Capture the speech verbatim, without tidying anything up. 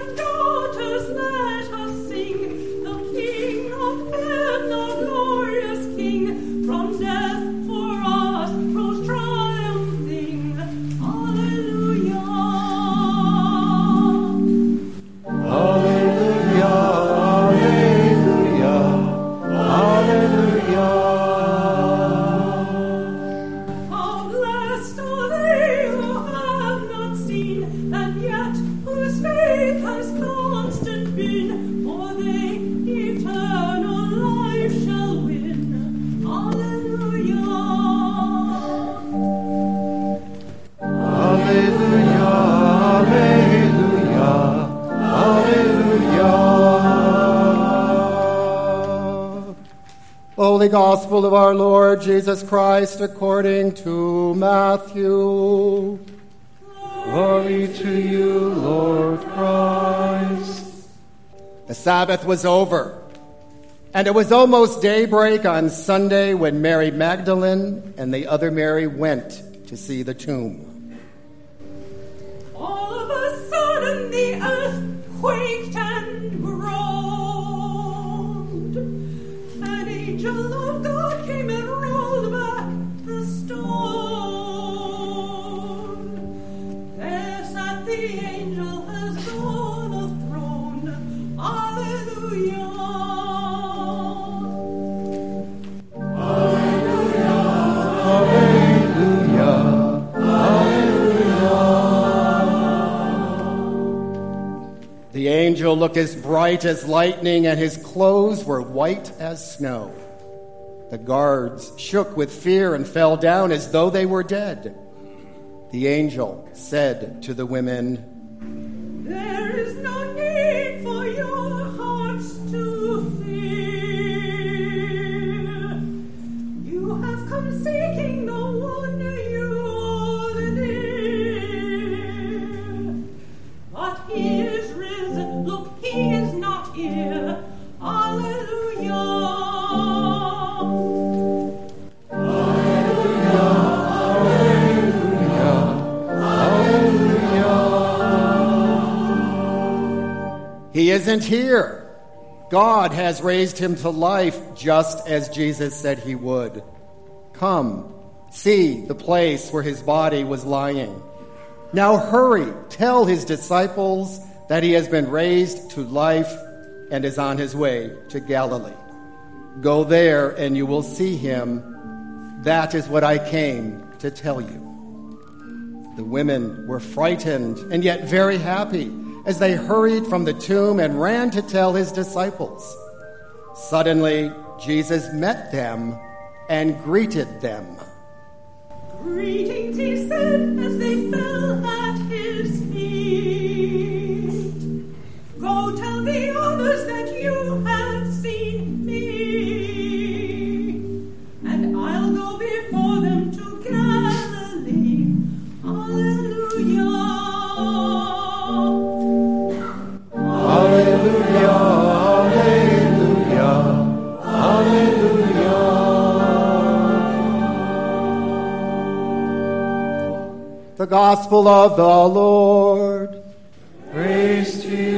Holy Gospel of our Lord Jesus Christ according to Matthew. Glory to you, Lord Christ. The Sabbath was over, and it was almost daybreak on Sunday when Mary Magdalene and the other Mary went to see the tomb. All of a sudden the earth quaked and groaned. An angel of God came and rolled back the stone. There sat the angel as on a throne. Alleluia. Alleluia. Alleluia. Alleluia. The angel looked as bright as lightning, and his clothes were white as snow. The guards shook with fear and fell down as though they were dead. The angel said to the women, "There is no need for your hearts to fear. You have come seeking the one you hold dear. But he is risen. Look, he is not here. Alleluia." He isn't here. God has raised him to life just as Jesus said he would. Come, see the place where his body was lying. Now hurry, tell his disciples that he has been raised to life and is on his way to Galilee. Go there and you will see him. That is what I came to tell you. The women were frightened and yet very happy as they hurried from the tomb and ran to tell his disciples. Suddenly, Jesus met them and greeted them. "Greetings," he said as they fell at his feet. "Go tell the others that you have seen me, and I'll go before them to Galilee." Alleluia. Alleluia, alleluia, alleluia. The Gospel of the Lord. Praise to you,